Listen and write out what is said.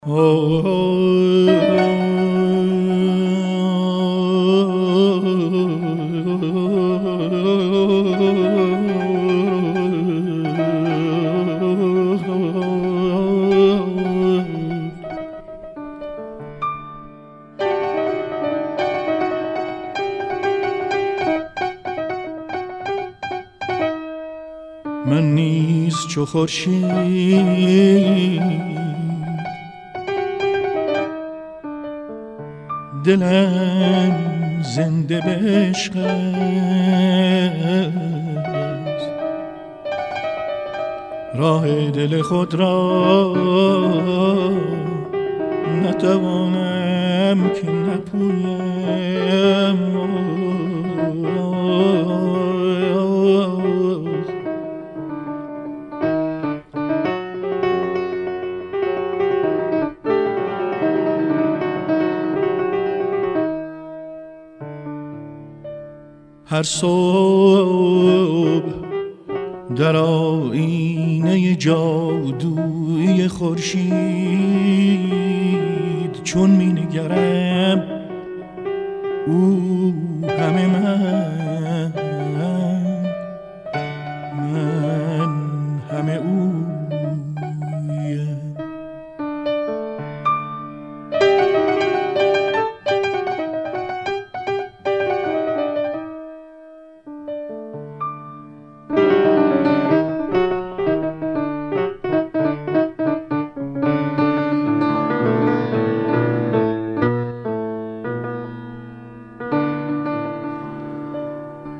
من نیز چو خورشید دلم زنده به عشق است، راه دل خود را نتوانم که نپویم. هر صبح در آینه جادویی خورشید چون می نگرم او همه من